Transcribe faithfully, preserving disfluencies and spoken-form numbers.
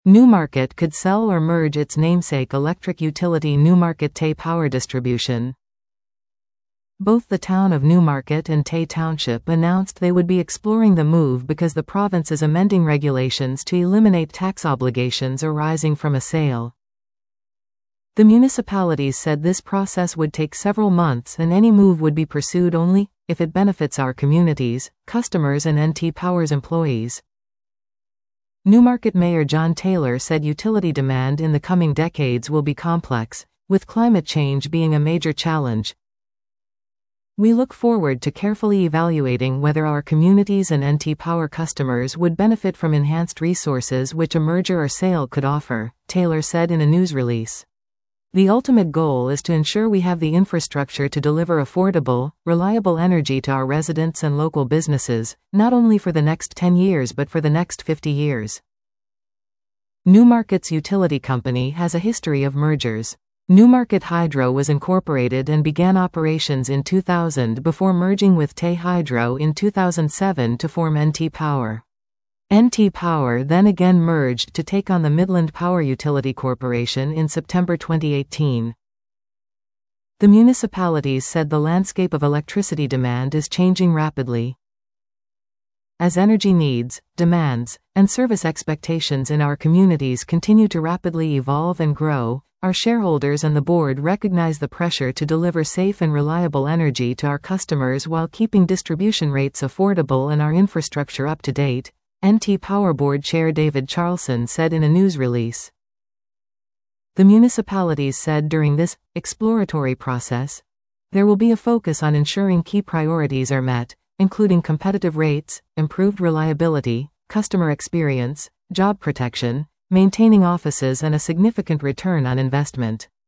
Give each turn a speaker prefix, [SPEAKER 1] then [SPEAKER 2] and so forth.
[SPEAKER 1] Newmarket could sell or merge its namesake electric utility Newmarket Tay Power Distribution. Both the town of Newmarket and Tay Township announced they would be exploring the move because the province is amending regulations to eliminate tax obligations arising from a sale. The municipalities said this process would take several months and any move would be pursued only if it benefits our communities, customers and N T Power's employees. Newmarket Mayor John Taylor said utility demand in the coming decades will be complex, with climate change being a major challenge. We look forward to carefully evaluating whether our communities and N T Power customers would benefit from enhanced resources which a merger or sale could offer, Taylor said in a news release. The ultimate goal is to ensure we have the infrastructure to deliver affordable, reliable energy to our residents and local businesses, not only for the next ten years but for the next fifty years. Newmarket's utility company has a history of mergers. Newmarket Hydro was incorporated and began operations in two thousand before merging with Tay Hydro in two thousand seven to form N T Power. N T Power then again merged to take on the Midland Power Utility Corporation in September twenty eighteen. The municipalities said the landscape of electricity demand is changing rapidly. As energy needs, demands, and service expectations in our communities continue to rapidly evolve and grow, our shareholders and the board recognize the pressure to deliver safe and reliable energy to our customers while keeping distribution rates affordable and our infrastructure up to date, N T Power Board Chair David Charlson said in a news release. The municipalities said during this exploratory process, there will be a focus on ensuring key priorities are met, including competitive rates, improved reliability, customer experience, job protection, maintaining offices and a significant return on investment.